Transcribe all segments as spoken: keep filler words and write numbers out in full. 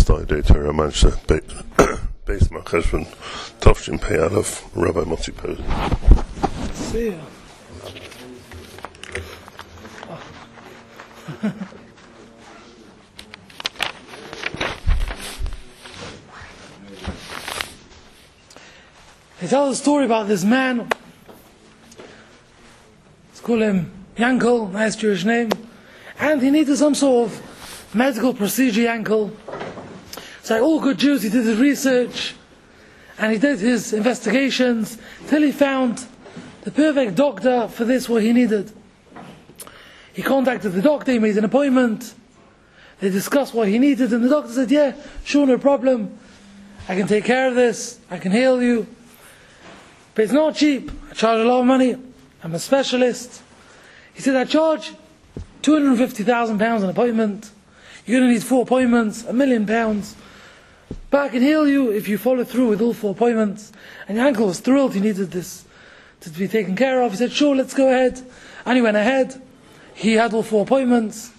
Day Torah Mansha Base Macheshvan Tovshin Pei Aleph Rabbi Motzi Posen. See ya. They tell a story about this man. Let's call him Yankel, nice Jewish name. And he needed some sort of medical procedure, Yankel. So like all good Jews, he did his research and he did his investigations till he found the perfect doctor for this, what he needed. He contacted the doctor, he made an appointment, they discussed what he needed, and the doctor said, yeah, sure, no problem, I can take care of this, I can heal you, but it's not cheap, I charge a lot of money, I'm a specialist. He said, I charge two hundred fifty thousand pounds an appointment, you're going to need four appointments, a million pounds, but I can heal you if you follow through with all four appointments. And Yankel was thrilled, he needed this to be taken care of. He said, sure, let's go ahead. And he went ahead, he had all four appointments.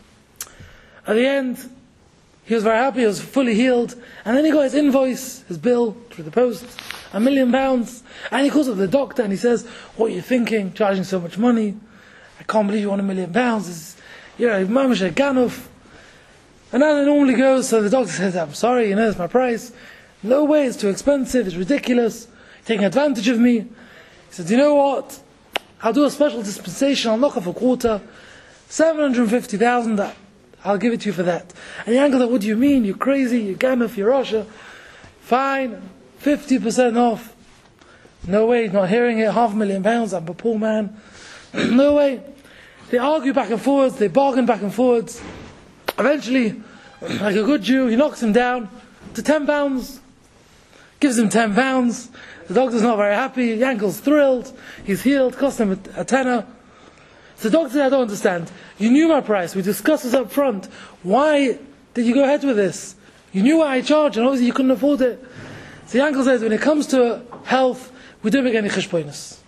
At the end, he was very happy, he was fully healed, and then he got his invoice, his bill, through the post, a million pounds, and he calls up the doctor and he says, what are you thinking, charging so much money? I can't believe you want a million pounds, it's, you know, mamash a ganuf. And as it normally goes, so the doctor says, I'm sorry, you know, it's my price. No way, it's too expensive, it's ridiculous, you're taking advantage of me. He said, you know what, I'll do a special dispensation, I'll knock off a quarter, seven hundred fifty thousand, I'll give it to you for that. And Yankel said, what do you mean, you're crazy, you're ganuf, you're Russia. Fine, fifty percent off. No way, he's not hearing it, half a million pounds, I'm a poor man. No way. They argue back and forwards, they bargain back and forwards. Eventually, like a good Jew, he knocks him down to ten pounds, gives him ten pounds. The doctor's not very happy, Yankel's thrilled, he's healed, cost him a, a tenner. So the doctor said, I don't understand, you knew my price, we discussed this up front, why did you go ahead with this? You knew what I charged, and obviously you couldn't afford it. So Yankel says, when it comes to health, we don't make any cheshbonos.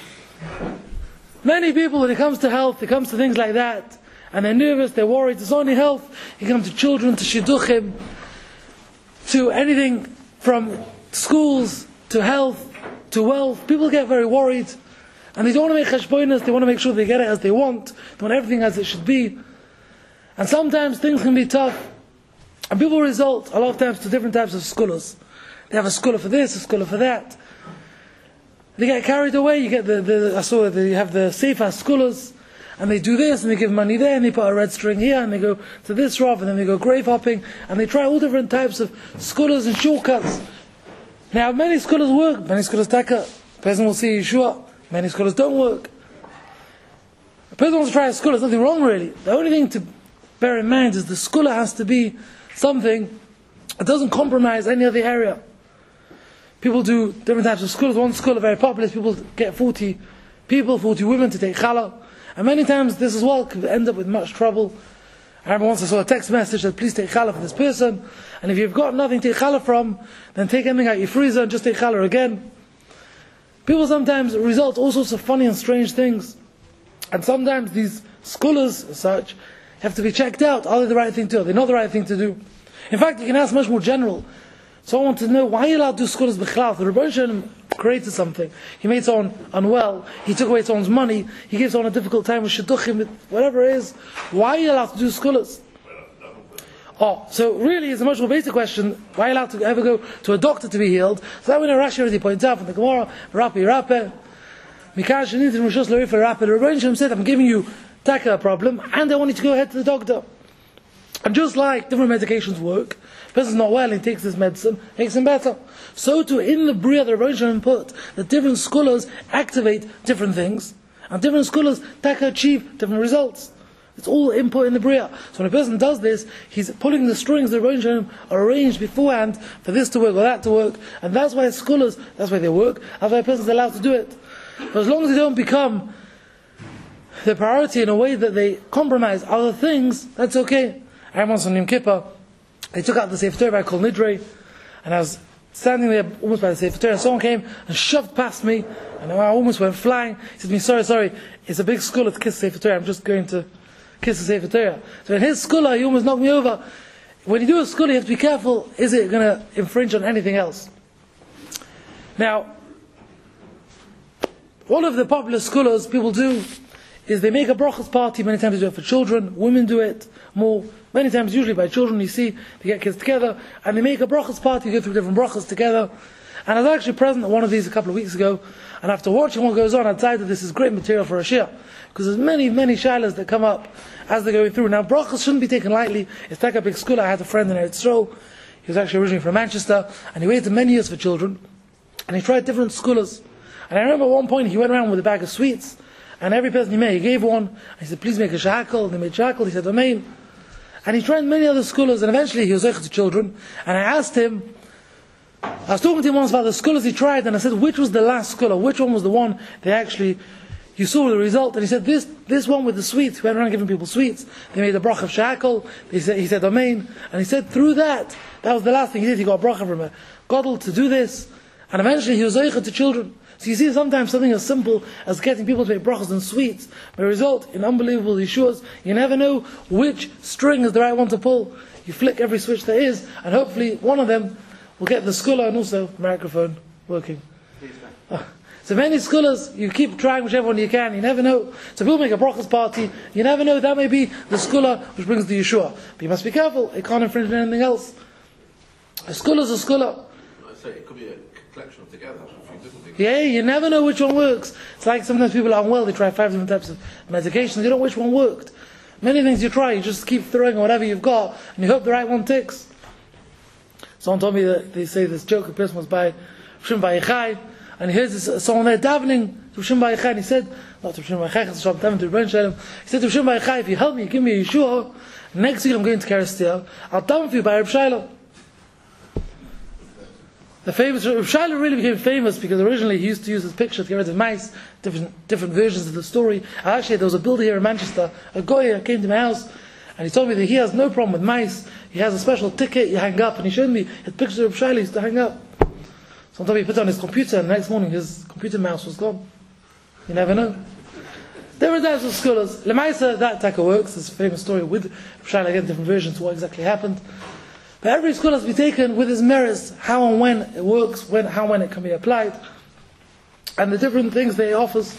Many people, when it comes to health, it comes to things like that, and they're nervous, they're worried, it's only health. You come to children, to shidduchim, to anything from schools, to health, to wealth. People get very worried, and they don't want to make cheshbonos, they want to make sure they get it as they want, they want everything as it should be. And sometimes things can be tough, and people result a lot of times to different types of scholars. They have a scholar for this, a scholar for that. They get carried away, you get the, the I saw that you have the Sefer scholars, and they do this, and they give money there, and they put a red string here, and they go to this rav, and then they go grave hopping, and they try all different types of scholars and shortcuts. Now, many scholars work, many scholars take a person will see Yeshua, many scholars don't work. A person wants to try a scholar, there's nothing wrong really. The only thing to bear in mind is the scholar has to be something that doesn't compromise any other area. People do different types of schools. One school, very popular, people get forty people, forty women to take challah. And many times this as well could end up with much trouble. I remember once I saw a text message that please take challah for this person. And if you've got nothing to take challah from, then take anything out your freezer and just take challah again. People sometimes result all sorts of funny and strange things. And sometimes these scholars as such have to be checked out. Are they the right thing to do? Are they not the right thing to do? In fact, you can ask much more general. So I want to know, why are you allowed to do scholars b'chlal? The Rebbeinu Shalom created something. He made someone unwell. He took away someone's money. He gave someone a difficult time with shidduchim, with whatever it is. Why are you allowed to do scholars? Oh, so really it's a much more basic question. Why are you allowed to ever go to a doctor to be healed? So that we know Rashi already points out from the Gemara, Rapi Rape. Mikar Shenitin Rishos L'Rif Rape. The Rebbeinu Shalom said, I'm giving you taka problem, and I want you to go ahead to the doctor. And just like different medications work, the person's not well, he takes this medicine, makes him better. So too, in the Bria, the Rebbeinu Shalom put that different scholars activate different things, and different scholars taka achieve different results. It's all input in the Bria. So when a person does this, he's pulling the strings the Rebbeinu Shalom arranged beforehand for this to work or that to work, and that's why scholars, that's why they work, that's why a person's allowed to do it. But as long as they don't become the priority in a way that they compromise other things, that's okay. I remember once on Yom Kippur, they took out the Sefer Torah I called Nidre, and I was standing there almost by the Sefer Torah, and someone came and shoved past me, and I almost went flying. He said to me, sorry, sorry, it's a big scholar to kiss the Sefer Torah, I'm just going to kiss the Sefer Torah. So in his scholar, he almost knocked me over. when you do a school, you have to be careful, is it going to infringe on anything else? Now, one of the popular scholars people do is they make a brachas party. Many times they do it for children, women do it more. Many times, usually by children, you see, they get kids together, and they make a brachas party, go through different brachas together. And I was actually present at one of these a couple of weeks ago, and after watching what goes on, I decided that this is great material for a shir, because there's many, many shilas that come up as they're going through. Now, brachas shouldn't be taken lightly. It's like a big school. I had a friend in Eretz Yisrael. He was actually originally from Manchester, and he waited many years for children, and he tried different scholars. And I remember at one point he went around with a bag of sweets, and every person he met, he gave one, and he said, please make a shakal, and they made shakal, he said, amen. And he tried many other scholars, and eventually he was zeicha to children, and I asked him, I was talking to him once about the scholars he tried, and I said, which was the last scholar, which one was the one they actually, you saw the result, and he said, this this one with the sweets, who went around giving people sweets, they made a bracha of shakal, he said, he said amen, and he said through that, that was the last thing he did, he got a bracha from a gadol to do this, and eventually he was zeicha to children. So you see, sometimes something as simple as getting people to make brachas and sweets may result in unbelievable yeshuas. You never know which string is the right one to pull. You flick every switch there is, and hopefully one of them will get the scholar and also the microphone working. Oh. So many scholars, you keep trying whichever one you can, you never know. So people make a brachas party, you never know, that may be the scholar which brings the yeshua. But you must be careful, it can't infringe on anything else. A scholar is a scholar. I say it could be a collection of together. Yeah, you never know which one works. It's like sometimes people are unwell, they try five different types of medications, you don't know which one worked. Many things you try, you just keep throwing whatever you've got, and you hope the right one ticks. Someone told me that they say this joke, a person was by Shimon Bar Yochai, and he hears this, someone there davening to Shimon Bar Yochai, and he said, not to Shimon Bar Yochai, it's davening to Rebbeinu Shalom. He said to Shimon Bar Yochai, if you help me, give me a Yeshua, next week I'm going to Kerestia, I'll daven for you by Reb Shiloh. The famous Reb Shiloh really became famous because originally he used to use his picture to get rid of mice, different different versions of the story. And actually, there was a builder here in Manchester, a Goya, came to my house, and he told me that he has no problem with mice. He has a special ticket you hang up, and he showed me his picture of Reb Shiloh used to hang up. Sometimes he put it on his computer, and the next morning his computer mouse was gone. You never know. There were types of scholars. Lemaisa, that type of works. There's a famous story with Reb Shiloh, again, different versions of what exactly happened. But every scholar has to be taken with his merits, how and when it works, when, how and when it can be applied, and the different things that it offers.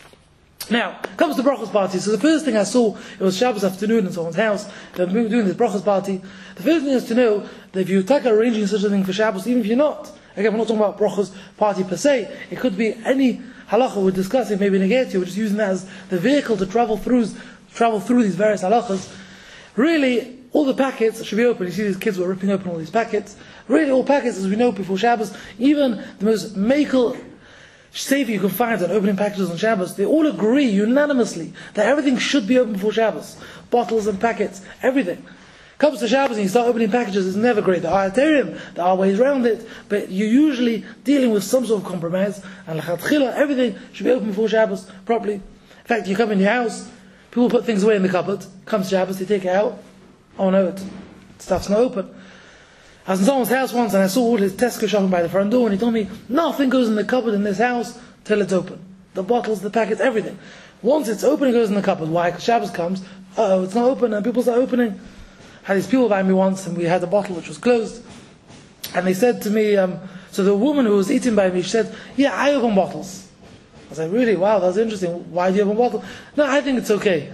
Now, comes to brachos party. So the first thing I saw, it was Shabbos afternoon in someone's house, they were doing this brachos party. The first thing is to know that if you take arranging such a thing for Shabbos, even if you're not, again, we're not talking about brachos party per se, it could be any halacha we're discussing, maybe negati, we're just using that as the vehicle to travel through, travel through these various halachas. Really, all the packets should be open. You see these kids were ripping open all these packets. Really, all packets, as we know, before Shabbos, even the most makel safer you can find on opening packages on Shabbos, they all agree unanimously that everything should be open before Shabbos. Bottles and packets, everything. Comes to Shabbos and you start opening packages, it's never great. There are Aterim, there are ways around it, but you're usually dealing with some sort of compromise, and l'chatchila, everything should be open before Shabbos properly. In fact, you come in your house, people put things away in the cupboard, comes Shabbos, they take it out, oh no, it, stuff's not open. I was in someone's house once and I saw all his Tesco shopping by the front door, and he told me, nothing goes in the cupboard in this house till it's open. The bottles, the packets, everything. Once it's open, it goes in the cupboard. Why? Because Shabbos comes, uh-oh, it's not open, and people start opening. I had these people by me once, and we had a bottle which was closed, and they said to me, um, so the woman who was eating by me, she said, yeah, I open bottles. I said, really? Wow, that's interesting. Why do you open bottles? No, I think it's okay.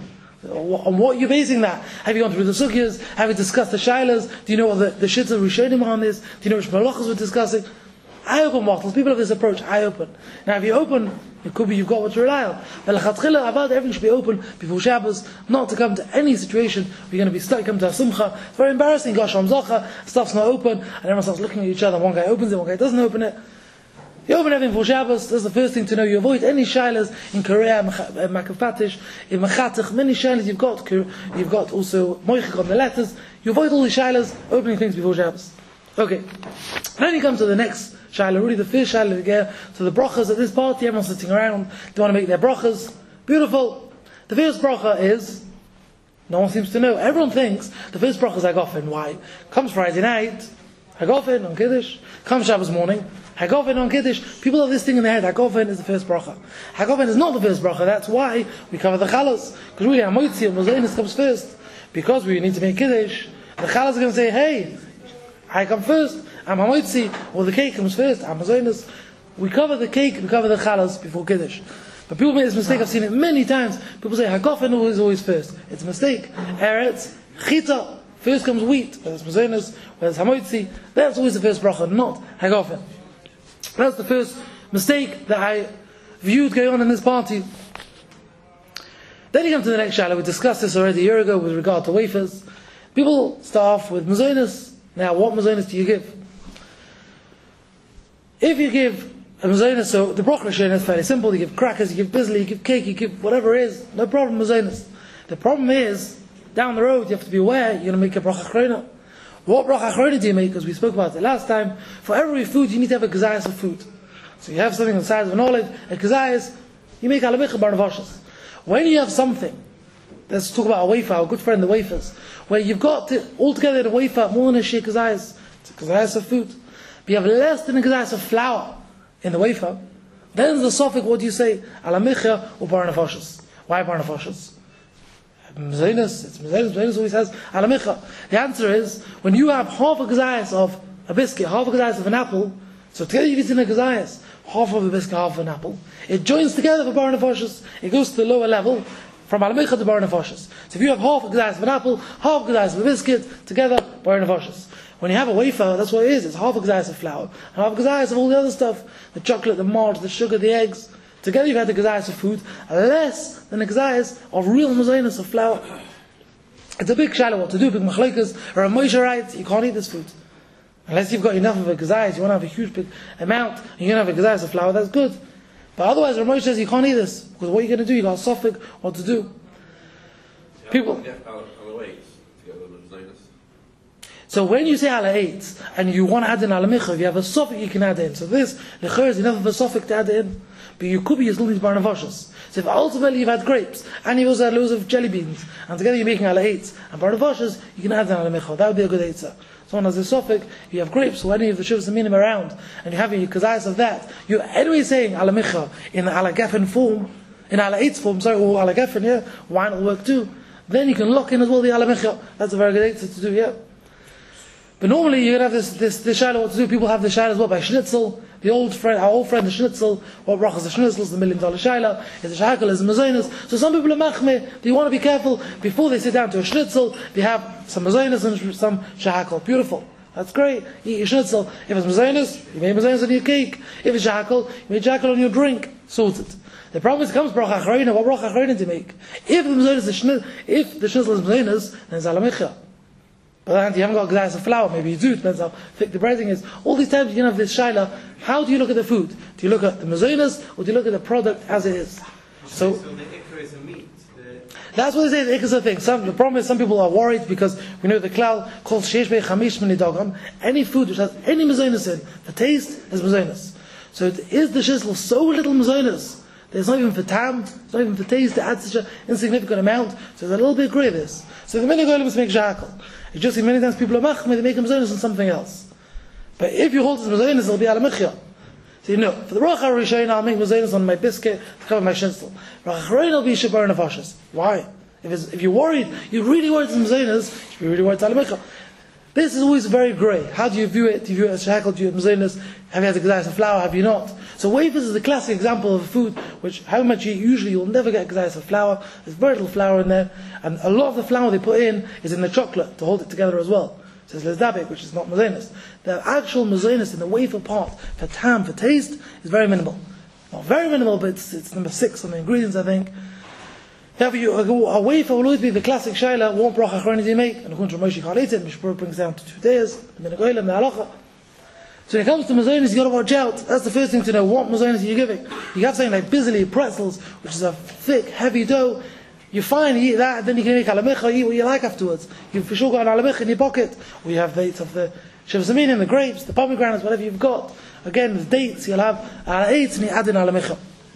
On what are you basing that? Have you gone through the sugyas? Have you discussed the shilas? Do you know what the, the shits of Rishonim on this? Do you know which malachas we're discussing? I open bottles. People have this approach. I open. Now, if you open, it could be you've got what to rely on. But l'chatchila, about everything should be open before Shabbos, not to come to any situation where you're going to be stuck, come to a simcha. It's very embarrassing. Gosh, Hamzacha, stuff's not open, and everyone starts looking at each other. One guy opens it, one guy doesn't open it. You open everything for Shabbos. That's the first thing to know. You avoid any shilas in Korea, Makafatish, in Machatich, many shilas you've got. You've got also moichik on the letters. You avoid all the shilas, opening things before Shabbos. Okay. Then you come to the next shilah, really the first shilah we get. So the brachas at this party, everyone's sitting around, they want to make their brachas. Beautiful. The first bracha is, no one seems to know. Everyone thinks the first bracha is Hagofen. Why? Comes Friday night, Hagofen on Kiddush. Comes Shabbos morning, Hagofen on Kiddush. People have this thing in their head, Hagofen is the first bracha. Hagofen is not the first bracha, that's why we cover the chalas. Because really, Hamoitzi and Mozainis comes first. Because we need to make Kiddush, The Chalas are going to say, hey, I come first, I'm Hamoitzi, or the cake comes first, I'm Mazonis. We cover the cake, we cover the Chalas before Kiddush. But people make this mistake, I've seen it many times. People say, Hagofen is always first. It's a mistake. Eretz, Chita, first comes wheat, whether it's Mazonis, whether it's Hamoitzi, that's always the first bracha, not Hagofen. That's the first mistake that I viewed going on in this party. Then you come to the next shaila. We discussed this already a year ago with regard to wafers. People start off with mazonis. Now, what mazonis do you give? If you give a mazonis, so the bracha shayna is fairly simple. You give crackers, you give bizli, you give cake, you give whatever it is. No problem, mazonis. The problem is, down the road, you have to be aware, you're going to make a bracha achrona. What bracha achrona do you make? Because we spoke about it last time. For every food, you need to have a gazayas of food. So you have something the size of an olive, a gazayas, you make alamicha barnavashas. When you have something, let's talk about a wafer, our good friend the wafers, where you've got to, altogether in a wafer more than a shake kazayas, it's a kazayas of food, but you have less than a kazayas of flour in the wafer, then the suffix, what do you say? Alamicha or barnavashas. Why barnavashas? Mazonis, it's Mazonis, Mazonis always has alamicha. The answer is, when you have half a kazayas of a biscuit, half a kazayas of an apple, so together you've eaten a kazayas, half of a biscuit, half of an apple, it joins together for bar nefashos. It goes to the lower level, from alamicha to bar nefashos. So if you have half a kazayas of an apple, half a kazayas of a biscuit, together, bar nefashos. When you have a wafer, that's what it is. It's half a kazayas of flour, and half a kazayas of all the other stuff, the chocolate, the malt, the sugar, the eggs. Together you've had the kazayas of food, less than the kazayas of real mazonos of flour. It's a big shadow what to do, big machlekas, or a Moshe writes, you can't eat this food. Unless you've got enough of a kazayas, you want to have a huge big amount, and you're going to have a kazayas of flour, that's good. But otherwise, Ramosh says you can't eat this, because what are you going to do? You got a suffix, what to do. People. So when you say ala eight, and you want to add in alamicha, if you have a suffix, you can add in. So this, lechor is enough of a suffix to add in, but you could be as little as barnavashas. So if ultimately you've had grapes, and you also had loads of jelly beans, and together you're making ala eight, and barnavashas, you can add in alamicha. That would be a good eitzah. Someone has a suffix, you have grapes, or any of the shivas and minim around, and you're having your kazayas of that, you're anyway saying alamicha in the alagafen form, in ala eight's form, sorry, or alagafen, yeah, wine will work too. Then you can lock in as well the alamicha. That's a very good eitzah to do, yeah. But normally you're going to have this, this, this shayla what to do. People have the shayla as well by schnitzel. The old friend, our old friend, the schnitzel. What brach is the schnitzel? It's the million dollar shayla. It's a shahakal, it's a mazonis. So some people are machmeh. They want to be careful. Before they sit down to a schnitzel, they have some mazonis and some shahakal. Beautiful. That's great. You eat your schnitzel. If it's mazonis, you make mazonis on your cake. If it's shahakal, you make shahakal on your drink. Sorted. The problem is it comes bracha achrona. What bracha achrona to make? If the mazonis is schnitzel, if the schnitzel is mazonis, then it's alamicha. But you haven't got a glass of flour, maybe you do, depends how thick the breading is. All these times you can have this shayla, how do you look at the food? Do you look at the mazonas, or do you look at the product as it is? So, so the ikar is a meat. The that's what they say, the ikar is a thing. Some, the problem is some people are worried because we know the klal called sheish bei chamish mini dogam, any food which has any mazonas in, the taste is mazonas. So it is the shizzle so little mazonas, there's not even for tam, it's not even for taste, it adds such an insignificant amount, so there's a little bit of grey this. So the minhag olim is make shakal. You just see many times people are machmeh, they make mazonos on something else. But if you hold this mazonos, it'll be alamicha. So you know, for the bracha rishayna, I'll make mazonos on my biscuit to cover my shinzel. Bracha achrona will be shabar nefashos. Why? If, it's, if you're worried, you're really worried it's mazonos, you should be really worried it's alamicha. This is always very grey. How do you view it? Do you view it as shakal? Do you view it as mazonos? Have you had a gazayas of flour? Have you not? So wafers is the classic example of a food which, how much you usually you'll never get gazayas of flour. There's very little flour in there, and a lot of the flour they put in is in the chocolate to hold it together as well. It says lezdabek, which is not mazonos. The actual mazonos in the wafer part for tam, for taste, is very minimal. Not very minimal, but it's, it's number six on the ingredients, I think. However, you, a wafer will always be the classic shayla. What bracha achrona do you make? And according to Moshe call it, Mishpur brings down to two days. The minhag olim, the halacha. So when it comes to mazonos, you got to watch out. That's the first thing to know. What mazonos are you giving? You have something like bizli, pretzels, which is a thick, heavy dough. You find you eat that, then you can make alamicha, eat what you like afterwards. You've for sure got an alamicha in your pocket. Or you have dates of the shivas aminim, the grapes, the pomegranates, whatever you've got. Again, the dates, you'll have uh, eight, and you add in alamicha.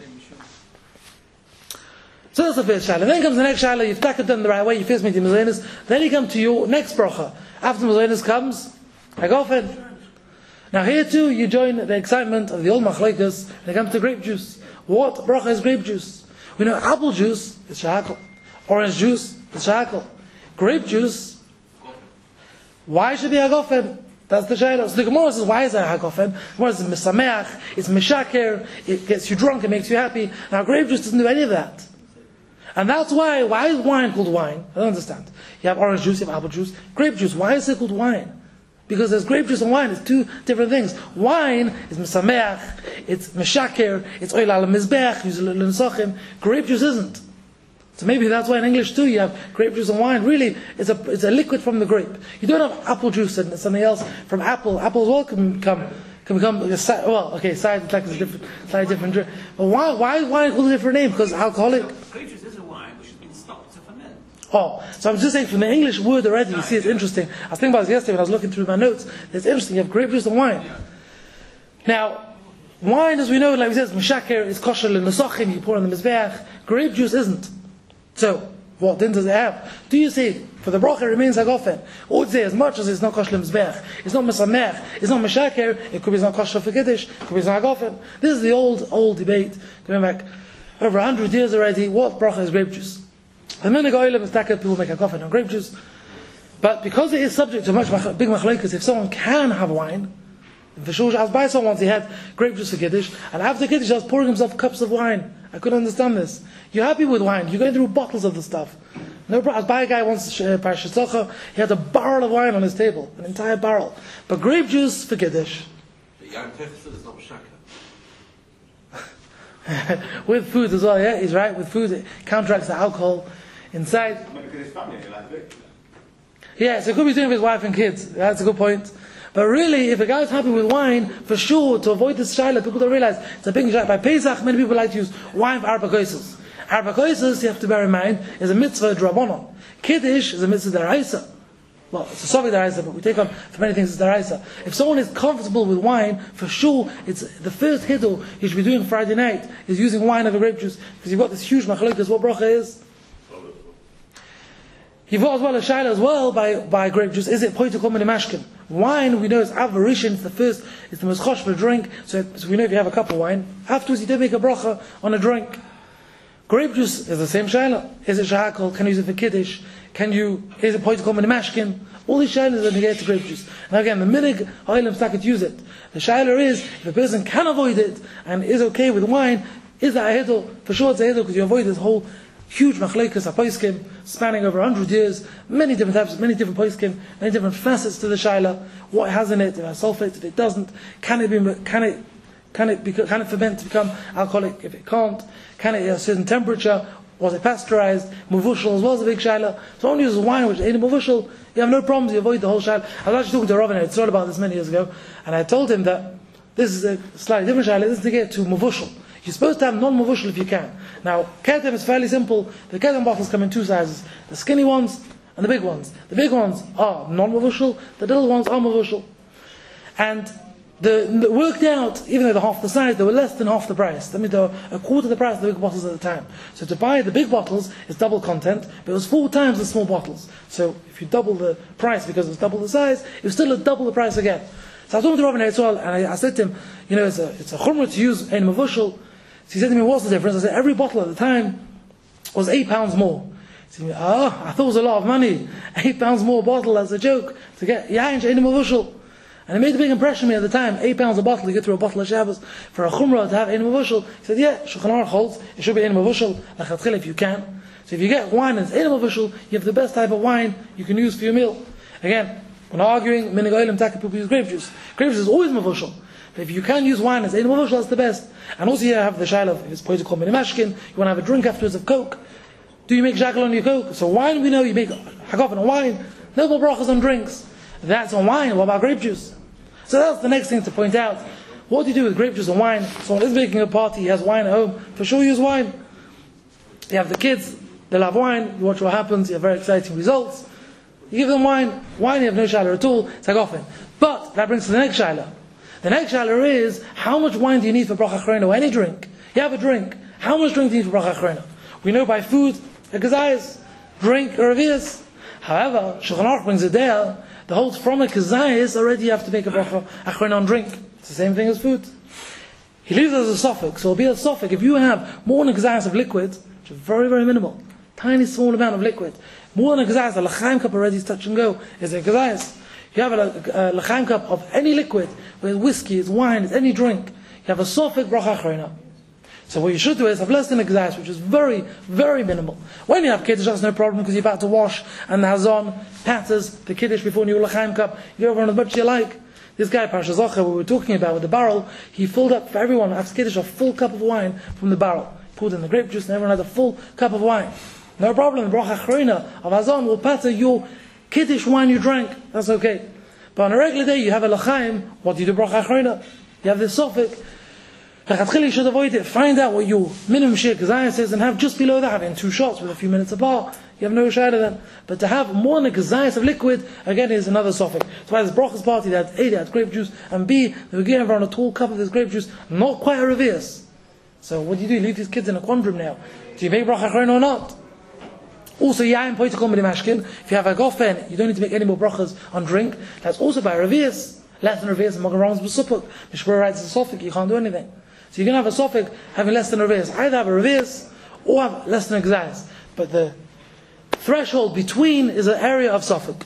So that's the first shayla. Then comes the next shayla. You've tackled them the right way. You first make the mazonos. Then you come to your next bracha. After mazonos comes hagofen. Now here too, you join the excitement of the old machlokes when it comes to grape juice. What bracha is grape juice? We know apple juice is shahakal. Orange juice is shahakal. Grape juice, Why should it be hagofen? That's the shayla. So the Gemara says, why is it hagofen? The Gemara says, misameach, it's mishaker, it gets you drunk, it makes you happy. Now grape juice doesn't do any of that. And that's why, why is wine called wine? I don't understand. You have orange juice, you have apple juice, grape juice. Why is it called wine? Because there's grape juice and wine, it's two different things. Wine is misameach, it's mishaker, it's oil al mizbech, use l'nisachim. Grape juice isn't. So maybe that's why in English too you have grape juice and wine. Really, it's a it's a liquid from the grape. You don't have apple juice and something else from apple. Apple as well can become can become a side, well, okay, side like it's a different slightly different drink. But why why why call it a different name? Because alcoholic. Grape juice is a wine which has been stopped to ferment. Oh, so I'm just saying from the English word already. You see, it's interesting. I was thinking about this yesterday when I was looking through my notes. It's interesting. You have grape juice and wine. Now, wine, as we know, like we said, mishaker is kosher l'nesachim. You pour on the mizbeach. Grape juice isn't. So, what then does it have? Do you say, for the bracha it remains hagofen? Or would you say, as much as it's not kosher l'mizbeach, it's not misamech, it's not mishaker, it could be not kosher for kiddush, it could be not hagofen. This is the old, old debate, going back over a hundred years already, what bracha is grape juice? The minhag olam is that people make hagofen on grape juice. But because it is subject to much big machlokes, if someone can have wine, for sure, I was by someone once, he had grape juice for kiddush, and after kiddush, I was pouring himself cups of wine. I couldn't understand this. You're happy with wine, you're going through bottles of the stuff. No, I was by a guy once, uh, Parashat Zocha, he had a barrel of wine on his table, an entire barrel. But grape juice for kiddush. But Yom Tov is not shaka. With food as well, yeah, he's right. With food, it counteracts the alcohol inside. Yeah, so he could be doing it with his wife and kids. That's a good point. But really, if a guy's happy with wine, for sure, to avoid this shayla, people don't realize it's a big shayla. By Pesach, many people like to use wine for arba kosos. Arba kosos, you have to bear in mind, is a mitzvah drabonon. Kiddush is a mitzvah daraisa. Well, it's a soviet daraisa, but we take on for many things it's daraisa. If someone is comfortable with wine, for sure, it's the first hiddle you should be doing Friday night is using wine over grape juice, because you've got this huge machlokes. What bracha is? You've got as well a shayla as well by, by grape juice. Is it poitu kol mini mashkin? Wine, we know, is avarishin. It's the first, it's the most chosh for a drink. So, so we know if you have a cup of wine, afterwards you don't make a bracha on a drink. Grape juice is the same shayla. Is it shahakol? Can you use it for kiddush? Can you? Is it poitu kol mini mashkin? All these shaylas are negated to grape juice. Now again, the minhag ha'olam staket use it. The shayla is if a person can avoid it and is okay with wine, is that a hiddle? For sure, it's a hiddle because you avoid this whole huge machlekes apoiskim spanning over a hundred years, many different types, many different poiskim, many different facets to the shayla. What it has in it? If it has sulfate, if it doesn't, can it be? Can it? Can it? Be, can it ferment to become alcoholic? If it can't, can it at a certain temperature? Was it pasteurized? Muvushal as well as a big shayla. So one uses wine which ain't a muvushal. You have no problems. You avoid the whole shayla. I was actually talking to Robin. I told about this many years ago, and I told him that this is a slightly different shayla. This is to get to muvushal. You're supposed to have non-muvushal if you can. Now, ketem is fairly simple. The ketem bottles come in two sizes: the skinny ones and the big ones. The big ones are non-muvushal. The little ones are muvushal. And the, the worked out, even though they're half the size, they were less than half the price. I mean, they were a quarter of the price of the big bottles at the time. So to buy the big bottles is double content, but it was four times the small bottles. So if you double the price because it was double the size, it was still a double the price again. So I was talking to Robin Eitzwal, and I, I said to him, you know, it's a it's a chumrah to use ein muvushal. So he said to me, what's the difference? I said, every bottle at the time was eight pounds more. He said to me, oh, I thought it was a lot of money. Eight pounds more bottle as a joke to get yain she'ein muvushal. And it made a big impression on me at the time. Eight pounds a bottle, you get through a bottle of Shabbos for a chumrah to have ein muvushal. He said, yeah, Shulchan Aruch holds, it should be ein muvushal, lechatchila if you can. So if you get wine and it's ein muvushal, you have the best type of wine you can use for your meal. Again, when arguing, minhag ha'olam taka people use grape juice. Grape juice is always muvushal. But if you can use wine as ein muvushal, that's the best. And also you have the shayla of if it's poitu kol mini mashkin, you want to have a drink afterwards of Coke. Do you make shackle on your Coke? So wine, we know you make hagofen on wine. No more brachas on drinks. That's on wine. What about grape juice? So that's the next thing to point out. What do you do with grape juice and wine? Someone is making a party, he has wine at home. For sure use wine. You have the kids, they love wine. You watch what happens, you have very exciting results. You give them wine. Wine, you have no shayla at all. It's hagofen. But that brings to the next shayla. The next shayla is, how much wine do you need for bracha achrona or any drink? You have a drink. How much drink do you need for bracha achrona? We know by food, a kazayas, drink, or a vias. However, Shulchan Aruch brings it there, the whole from a kazayas, already you have to make a bracha achrona on drink. It's the same thing as food. He leaves it as a suffix, so it'll be a suffix. If you have more than a kazayas of liquid, which is very, very minimal, tiny small amount of liquid, more than a kazayas, the l'chaim cup already is touch and go, is a kazayas. You have a, a l'chaim cup of any liquid, whether it's whiskey, it's wine, it's any drink. You have a sofik bracha achrona. So what you should do is have less than a gzais, which is very, very minimal. When you have kiddush, that's no problem because you're about to wash and the hazon patters the kiddush before your l'chaim cup. You go over as much as you like. This guy, Parashat Zocher, we were talking about with the barrel, he filled up for everyone after kiddush a full cup of wine from the barrel. He poured in the grape juice and everyone had a full cup of wine. No problem. The bracha achrona of hazon will patter your kiddush wine you drank. That's okay. But on a regular day, you have a l'chaim. What do you do bracha achrona? You have this sofik. You should avoid it. Find out what your minimum share kazayas is and have just below that, having two shots with a few minutes apart. You have no shadow then. But to have more than a kazayas of liquid, again, is another sofik. That's why this brachas party, they had A, they had grape juice, and B, they were giving everyone a tall cup of this grape juice, not quite a reverse. So what do you do? You leave these kids in a quandrum now. Do you make bracha achrona or not? Also, yayin poitikol midimashkin. If you have a gofen, you don't need to make any more brachas on drink. That's also by reverse. Less than reverse, and magen rams b'supuk. Mishpura writes a sofik, you can't do anything. So you're going to have a sofik having less than a reverse. Either have a reverse or have less than a gzais. But the threshold between is an area of sofik.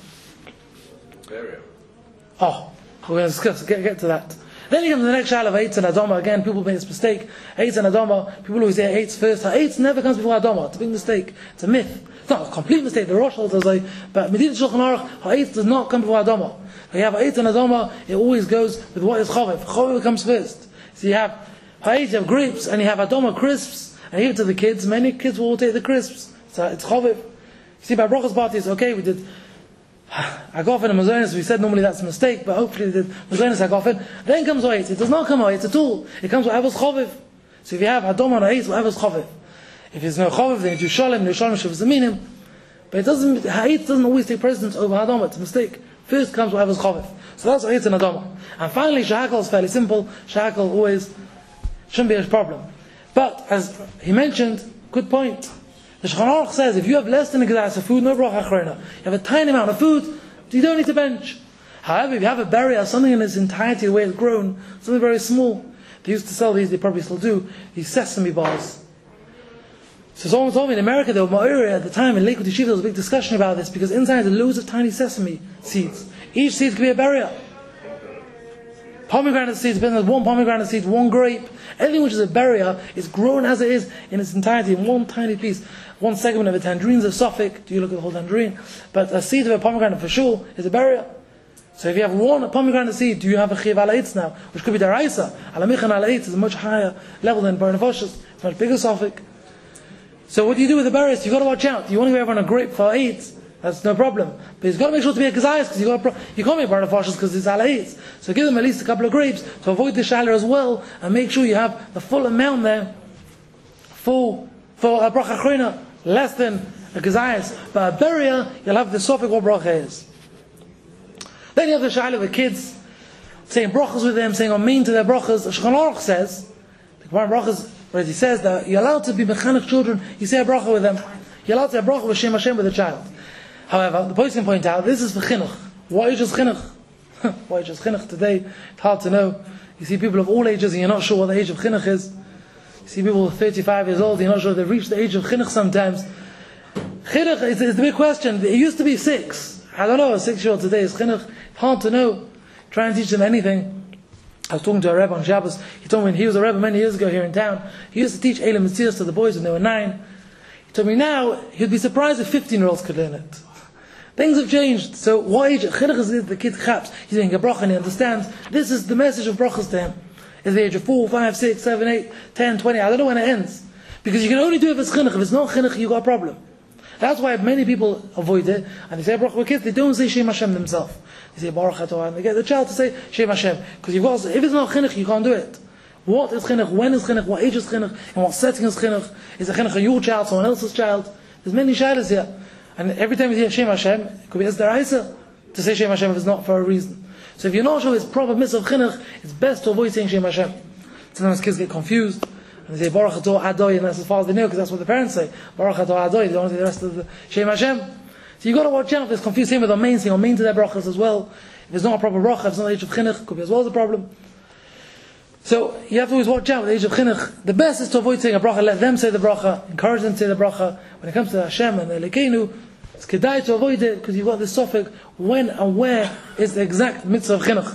Area. Oh, we're going to discuss, get, get to that. Then you come to the next shal of Eitz and Adama. Again, people make this mistake. Eitz and Adama, people always say Eitz first. Eitz never comes before Adama. It's a big mistake. It's a myth. It's not a complete mistake. The Rosh holds like, but Medina Shulchan Aruch, Eitz does not come before Adama. When you have Eitz and Adama, it always goes with what is Chaviv. Chaviv comes first. So you have Eitz, you have grapes, and you have Adama crisps, and you give it to the kids. Many kids will take the crisps. So it's Chaviv. You see, by brachas parties, okay, we did Agofen and Mazonis, we said normally that's a mistake, but hopefully we did Mazonis Agofen. Then comes Eitz. It does not come Eitz at all. It comes whatever's Chaviv. So if you have Adama and Eitz, whatever's Chaviv. If there's no Chaviv, then you do Shalom, no Shalom Shav Zaminim. But it doesn't, Eitz doesn't always take precedence over Adama. It's a mistake. First comes whatever's Chaviv. So that's Eitz and Adama. And finally, Shahakal is fairly simple. Shahakal always shouldn't be a problem. But, as he mentioned, good point. The Shulchan Aruch says, if you have less than a gzais of food, no bracha achrona. You have a tiny amount of food, you don't need to bench. However, if you have a berry or something in its entirety, the way it's grown, something very small, they used to sell these, they probably still do, these sesame bars. So someone told me in America, there were Ma'uri at the time, in Lakewood Yeshiva, there was a big discussion about this, because inside there are loads of tiny sesame seeds. Each seed could be a berry. Pomegranate seeds, there's one pomegranate seed, one grape. Anything which is a berry is grown as it is in its entirety, in one tiny piece. One segment of a tangerine is a suffix. Do you look at the whole tangerine? But a seed of a pomegranate for sure is a berry. So if you have one pomegranate seed, do you have a chiv ala eitz now? Which could be daraisa. Ala michan ala eitz is a much higher level than bar nefashos. It's a much bigger suffix. So what do you do with the berries? You've got to watch out. You want to give everyone a grape for eitz. That's no problem. But you've got to make sure to be a gazayas, because you got pro- you can't make bar nefashos because it's ala eitz. So give them at least a couple of grapes to avoid the shaler as well, and make sure you have the full amount there for for a bracha achrona, less than a gazayas. But a beria, you'll have the sofik what bracha is. Then you have the shaila with kids, saying brachas with them, saying amen to their brachas. The Shulchan Aruch says, the Gemara brachas, where he says that you're allowed to be mechanech children, you say a bracha with them. You're allowed to say a bracha with Shem Hashem with the child. However, the person point out, this is for chinuch. What age is chinuch? What age is chinuch today? It's hard to know. You see people of all ages and you're not sure what the age of chinuch is. You see people thirty-five years old, you're not sure they've reached the age of chinuch sometimes. Chinuch is, is the big question. It used to be six. I don't know, a six-year-old today is chinuch. It's hard to know. Try and teach them anything. I was talking to a Rebbe on Shabbos. He told me when he was a Rebbe many years ago here in town, he used to teach Elam Mitzias to the boys when they were nine. He told me now, he'd be surprised if fifteen-year-olds could learn it. Things have changed. So what age? Chinuch is the kid chaps. He's doing a bracha and he understands. This is the message of brachas to him. It's the age of four, five, six, seven, eight, ten, twenty. I don't know when it ends. Because you can only do it if it's chinuch. If it's not chinuch, you've got a problem. That's why many people avoid it. And they say bracha with kids, they don't say Shem Hashem themselves. They say Baruch Atah, and they get the child to say Shem Hashem. Because you've got, if it's not chinuch, you can't do it. What is chinuch? When is chinuch? What age is chinuch? And what setting is chinuch? Is a chinuch your child, someone else's child? There's many shaylas here. And every time you hear Shem Hashem, it could be as deraisa to say Shem Hashem if it's not for a reason. So if you're not sure it's proper mitzvah of chinuch, it's best to avoid saying Shem Hashem. Sometimes kids get confused and they say Baruch Atah Adoi, and that's as far as they know because that's what the parents say. Baruch Atah Adoi, they don't say the rest of the Shem Hashem. So you've got to watch out if there's confused. Same with the main thing, or main to their brachas as well. If it's not a proper bracha, if it's not the age of chinuch, it could be as well as a problem. So you have to always watch out with the age of chinuch. The best is to avoid saying a bracha, let them say the bracha, encourage them to say the bracha. When it comes to Hashem and the Elokeinu, It's kedai to avoid it because you've got this suffix when and where is the exact mitzvah of chinuch.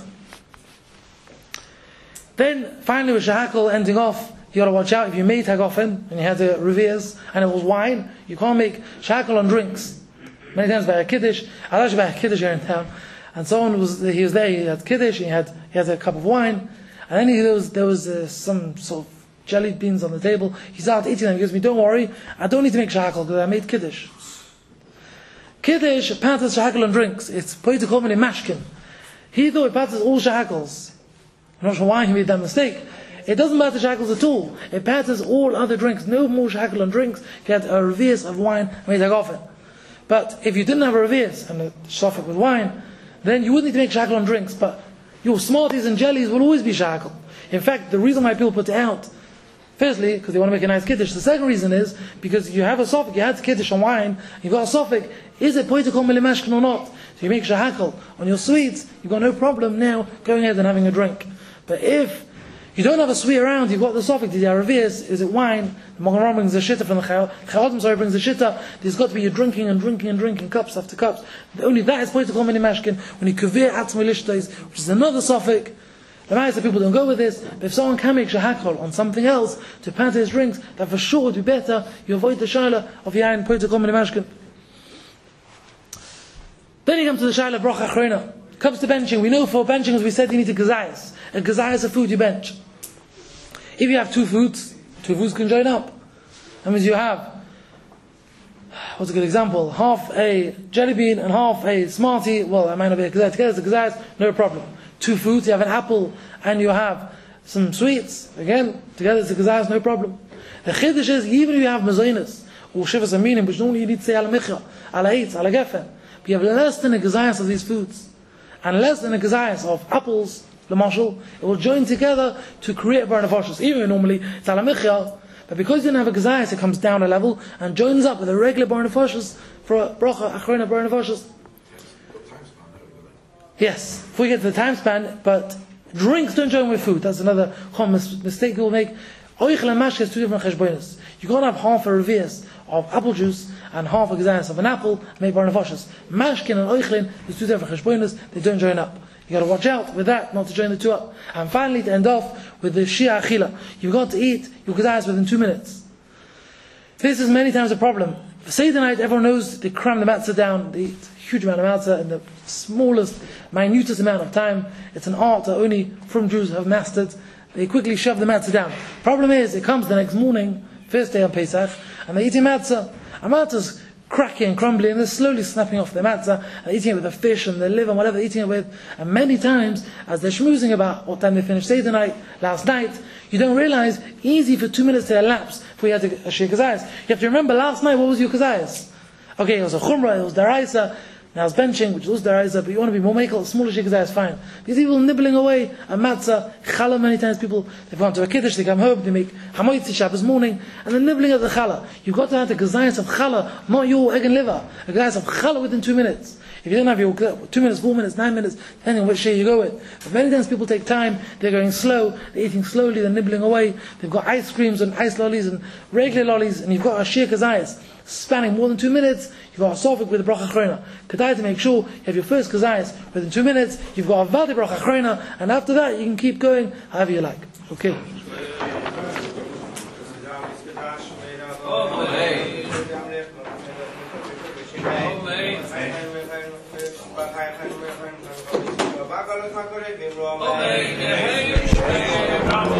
Then finally with shahakal ending off, you got to watch out if you made hagofim and you had the reveres and it was wine, you can't make shahakal on drinks. Many times by a kiddush, I was actually by a kiddush here in town, and someone was he was there. He had kiddush, he had he had a cup of wine, and then he, there was there was uh, some sort of jelly beans on the table. He started eating them. He goes to me, "Don't worry, I don't need to make shahakal because I made kiddush." Kiddush patas shahakal on drinks. It's put to call in mashkin. He thought it patas all shahakals. I'm not sure why he made that mistake. It doesn't matter shahakals at all. It patas all other drinks. No more shahakal on drinks. You had a reverse of wine made hagofin. But if you didn't have a reverse and a shafik with wine, then you wouldn't need to make shahakal on drinks. But your Smarties and jellies will always be shahakal. In fact, the reason why people put it out, firstly, because they want to make a nice kiddush. The second reason is because you have a sofik, you had kiddush on wine, you've got a sofik, is it poitikol milimashkin or not? So you make shahakal on your sweets, you've got no problem now going ahead and having a drink. But if you don't have a sweet around, you've got the sofik, the reverse, is it wine? The Magen Avraham brings the shitta from the Chayotim, sorry, brings the shitta. There's got to be you drinking and drinking and drinking, cups after cups. Only that is poitikol milimashkin, when you kavir atzmo lishtais, which is another sofik. The matter people don't go with this, but if someone can make shahakal on something else to pant his drinks, that for sure would be better. You avoid the shaila of yain poitikol milimashkin. Then you come to the shaila bracha achrona. Comes to benching. We know for benching, as we said, you need a gazayas. A gazayas is a food you bench. If you have two foods, two foods can join up. That means you have, what's a good example? Half a jelly bean and half a Smartie. Well, that might not be a gazayas. Together it's a gazayas, no problem. Two foods, you have an apple and you have some sweets. Again, together it's a gazayas, no problem. The chiddush is, even if you have mazoinas, or shivas aminim, which normally you need to say ala micha, ala eitz, ala gefen, but you have less than a gazayas of these foods, and less than a gazayas of apples, the marshal, it will join together to create a barnafashas. Even normally it's ala micha, but because you don't have a gazayas, it comes down a level and joins up with a regular barnafashas for a bracha, achrona barnafashas. Yes, if we get to the time span, but drinks don't join with food. That's another common mistake people make. Oichel and mashke is two different cheshbonos. You can't have half a reverse of apple juice and half a gazayas of an apple made by nefashos. Mashkin and oichlin is two different cheshbonos. They don't join up. You got to watch out with that, not to join the two up. And finally, to end off with the shia achila. You've got to eat your gazayas within two minutes. This is many times a problem. For Seder night, everyone knows they cram the matzah down. They eat a huge amount of matzah in the smallest, minutest amount of time. It's an art that only from Jews have mastered. They quickly shove the matzah down. Problem is, it comes the next morning, first day on Pesach, and they're eating matzah. And matzah's cracky and crumbly, and they're slowly snapping off their matzah, and eating it with the fish and the liver and whatever they're eating it with. And many times, as they're schmoozing about what time they finished Seder night, last night, you don't realize, easy for two minutes to elapse before you had to share kazayas. You have to remember, last night, what was your kazayas? Okay, it was a chumrah, it was daraisa, now it's benching, which was daraisa, but you want to be more makel, smaller share kazayas, fine. These people nibbling away a matzah, challah, many times people, they've gone to a kiddush, they come home, they make hamoitzi Shabbos morning, and they're nibbling at the challah. You've got to have the kazayas of challah, not your egg and liver. A kazayas of challah within two minutes. If you don't have your two minutes, four minutes, nine minutes, depending on which share you go with. But many times people take time, they're going slow, they're eating slowly, they're nibbling away, they've got ice creams and ice lollies and regular lollies, and you've got a shir kazayas spanning more than two minutes, you've got a sofik with a bracha achrona. Kedai to make sure you have your first kazayas within two minutes, you've got a vadi bracha achrona, and after that you can keep going however you like. Okay. Amen.